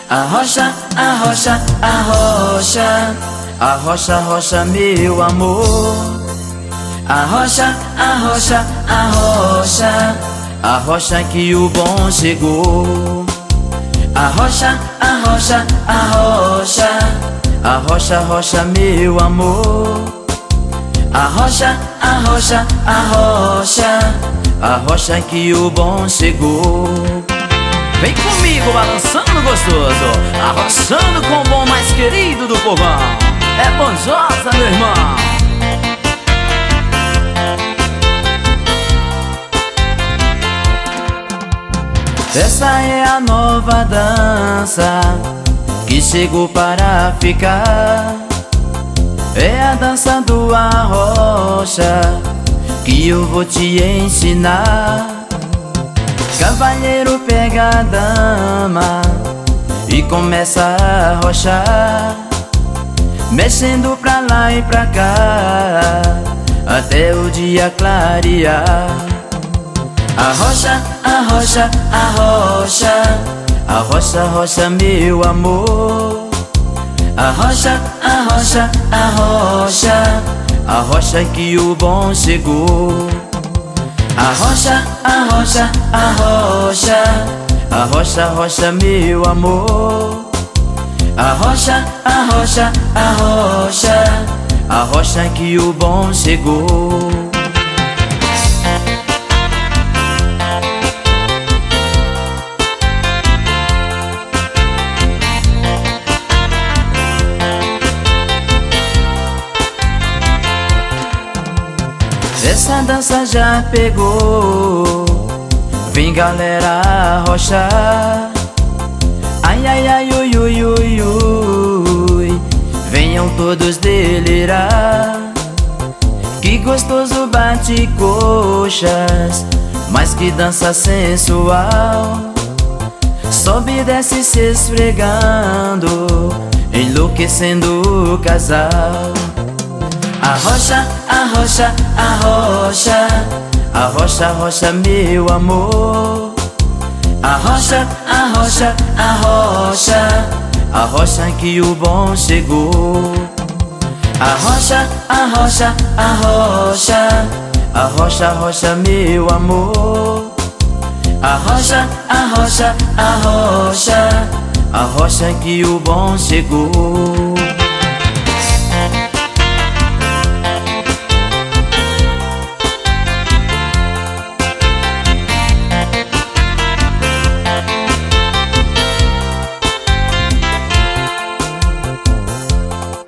A rocha, a rocha, a rocha, a rocha, rocha, meu amor. A rocha, a rocha, a rocha, a rocha que o bom chegou. A rocha, a rocha, a rocha, a rocha, rocha, meu amor. A rocha, a rocha, a rocha, a rocha que o bom chegou. Vem comigo balançando gostoso, arrochando com o bom mais querido do povão. É Bonjosa, meu irmão. Essa é a nova dança que chegou para ficar. É a dança do arrocha que eu vou te ensinar. Cavalheiro pega a dama e começa a arrochar, mexendo pra lá e pra cá até o dia clarear. Arrocha, arrocha, arrocha, arrocha, arrocha, meu amor. Arrocha, arrocha, arrocha, arrocha que o bom chegou. Arrocha, arrocha, arrocha, arrocha, arrocha, meu amor. Arrocha, arrocha, arrocha, arrocha que o bom chegou. Essa dança já pegou, vem galera arrochar. Ai, ai, ai, ui, ui, ui, ui, venham todos delirar. Que gostoso bate coxas, mas que dança sensual. Sobe e desce se esfregando, enlouquecendo o casal. Arrocha, arrocha, arrocha, arrocha, arrocha, meu amor. Arrocha, arrocha, arrocha, arrocha que o bom chegou. Arrocha, arrocha, arrocha, arrocha, arrocha, meu amor. Arrocha, arrocha, arrocha, arrocha que o bom chegou.